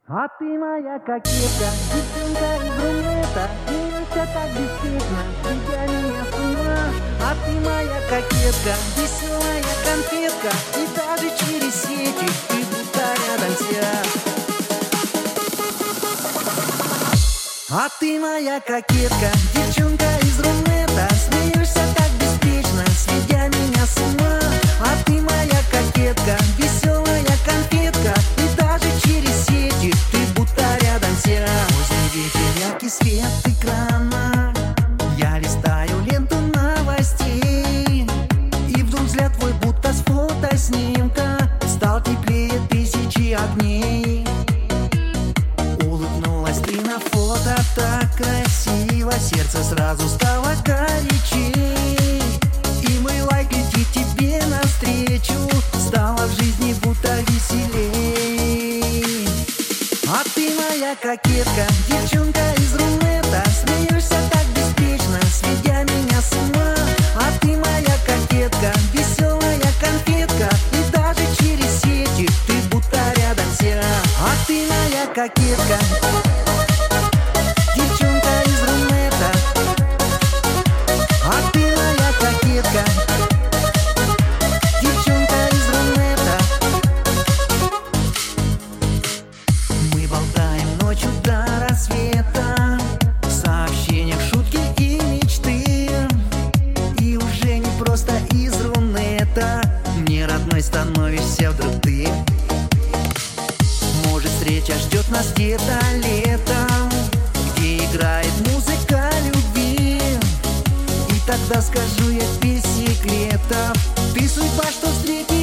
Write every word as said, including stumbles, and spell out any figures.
А ты моя кокетка, девчонка из рулета, смеешься так беспечно, сведя меня с ума. А ты моя кокетка, веселая конфетка, и даже через сети ты будто рядом вся. А ты моя кокетка, девчонка из рулета, смеешься так беспечно, сведя меня с ума. А ты моя кокетка, веселая конфетка, и даже через сети ты будто рядом вся. Поздний вечер, яркий свет экрана, я листаю ленту новостей, и вдруг взгляд твой будто с фотоснимка стал теплее тысячи огней. Улыбнулась ты на фото так красиво, сердце сразу стало горячей, и мой лайк летит тебе навстречу, стало в жизни будто веселей. А ты моя кокетка, девчонка из рулета, смеешься так беспечно, сведя меня с ума. А ты моя кокетка, веселая конфетка, и даже через сети ты будто рядом вся. А ты моя кокетка, девчонка из рулета. А ты моя кокетка, девчонка из рулета. Мы болтаем ночью до рассвета, в сообщениях шутки и мечты, и уже не просто из рунета мне родной становишься вдруг ты. Может, встреча ждет нас где-то летом, где играет музыка любви, и тогда скажу я без секретов: ты судьба, что встретила